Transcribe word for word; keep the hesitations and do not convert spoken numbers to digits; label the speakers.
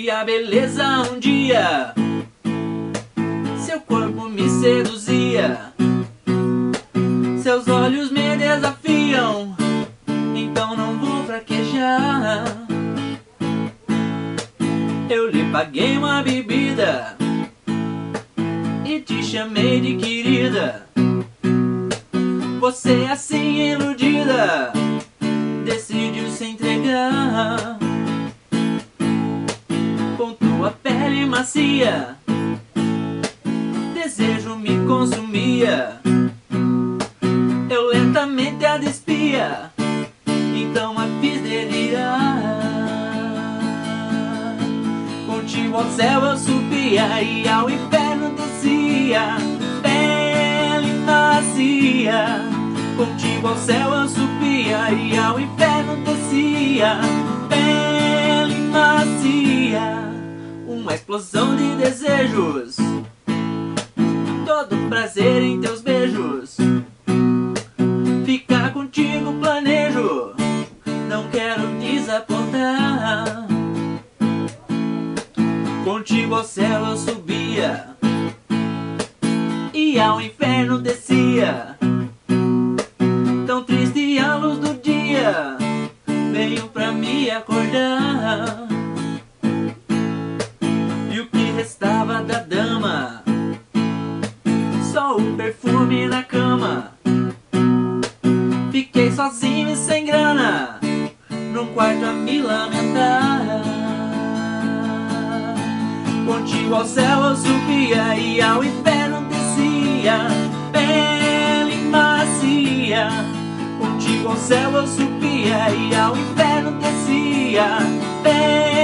Speaker 1: e a beleza um dia seu corpo me seduzia, seus olhos me desafiam, então não vou fraquejar. Eu lhe paguei uma bebida e te chamei de querida. Você assim iludida decidiu se entregar. Com tua pele macia desejo me consumia. Eu lentamente a despia, então a fiz delirar. Contigo ao céu eu subia e ao inferno descia, pele macia. Contigo ao céu eu subia e ao inferno descia, pele macia. Uma explosão de desejos, todo prazer em teus beijos. Ficar contigo planejo, não quero desapontar. Contigo ao céu eu subia e ao inferno descia. Tão triste a luz do dia veio pra me acordar. E o que restava da dama? Só o perfume na cama. Fiquei sozinho e sem grana num quarto a me lamentar. Contigo ao céu eu subia e ao inferno descia, pele macia. Contigo ao céu eu subia e ao inferno descia, pele